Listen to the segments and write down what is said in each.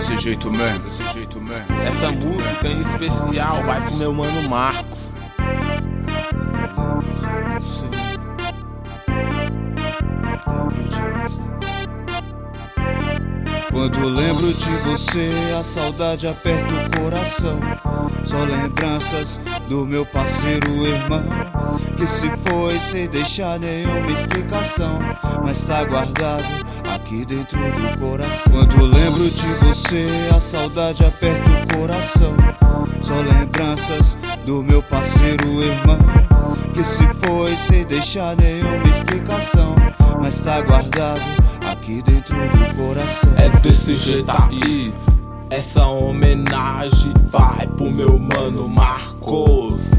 Desse jeito mesmo, desse jeito mesmo. Essa música em especial vai pro meu mano Marcos. Quando lembro de você, a saudade aperta o coração. Só lembranças do meu parceiro irmão, que se foi sem deixar nenhuma explicação, mas tá guardado aqui dentro do coração. Quando lembro de você, a saudade aperta o coração. Só lembranças do meu parceiro irmão, que se foi sem deixar nenhuma explicação, mas tá guardado aqui dentro do coração. É desse jeito aí, essa homenagem vai pro meu mano Marcos.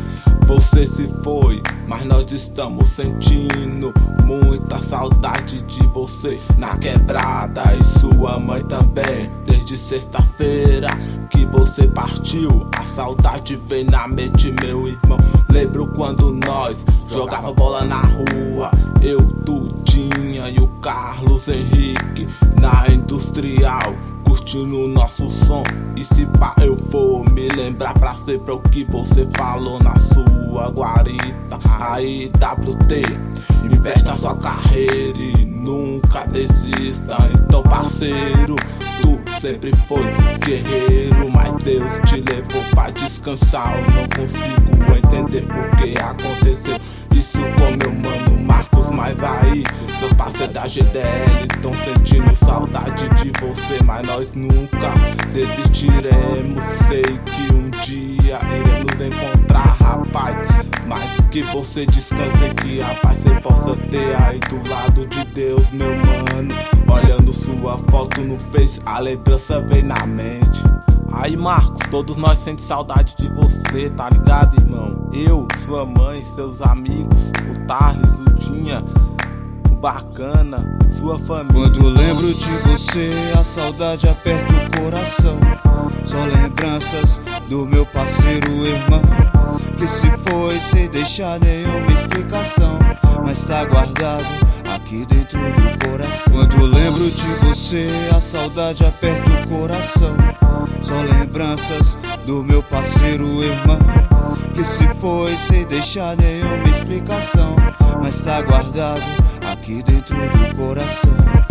Você se foi, mas nós estamos sentindo muita saudade de você na quebrada, e sua mãe também. Desde sexta-feira que você partiu, a saudade vem na mente, meu irmão. Lembro quando nós jogava bola na rua, eu, Tudinha e o Carlos Henrique na Industrial, curtindo o nosso som. E se pá, eu vou me lembrar pra sempre o que você falou na sua guarita. Aí WT, investe na sua carreira e nunca desista. Então parceiro, tu sempre foi guerreiro, mas Deus te levou pra descansar. Eu não consigo entender por que aconteceu isso com meu mano Marcos. Mas aí, seus parceiros da GDL tão sentindo saudade de você, mas nós nunca desistiremos. Sei que um dia iremos encontrar, rapaz, mas que você descanse e que a paz você possa ter aí do lado de Deus, meu mano. Olhando sua foto no Face, a lembrança vem na mente. Aí Marcos, todos nós sentimos saudade de você, tá ligado, irmão? Eu, sua mãe, seus amigos, o Tarles, o Dinha, o Bacana, sua família. Quando lembro de você, a saudade aperta o coração. Só lembranças do meu parceiro irmão, que se foi sem deixar nenhuma explicação, mas tá guardado aqui dentro do coração. Quando lembro de você, a saudade aperta o coração. Só lembranças do meu parceiro irmão, que se foi sem deixar nenhuma explicação, mas tá guardado aqui dentro do coração.